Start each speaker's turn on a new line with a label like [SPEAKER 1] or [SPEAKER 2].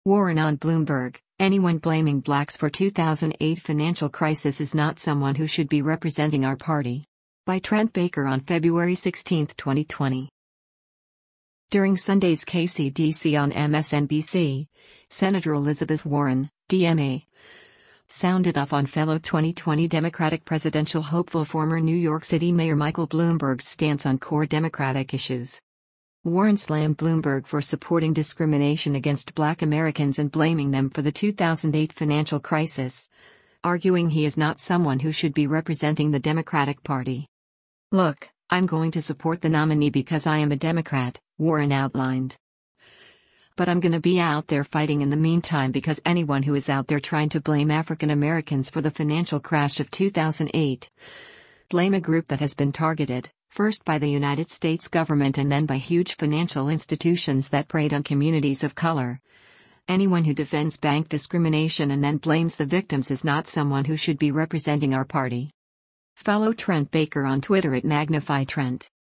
[SPEAKER 1] Warren on Bloomberg: anyone blaming blacks for 2008 financial crisis is not someone who should be representing our party. By Trent Baker on February 16, 2020. During Sunday's KCDC on MSNBC, Senator Elizabeth Warren, DMA, sounded off on fellow 2020 Democratic presidential hopeful former New York City Mayor Michael Bloomberg's stance on core Democratic issues. Warren slammed Bloomberg for supporting discrimination against Black Americans and blaming them for the 2008 financial crisis, arguing he is not someone who should be representing the Democratic Party. "Look, I'm going to support the nominee because I am a Democrat," Warren outlined. "But I'm gonna be out there fighting in the meantime because anyone who is out there trying to blame African Americans for the financial crash of 2008, blame a group that has been targeted, first by the United States government and then by huge financial institutions that preyed on communities of color. Anyone who defends bank discrimination and then blames the victims is not someone who should be representing our party." Follow Trent Baker on Twitter at MagnifyTrent.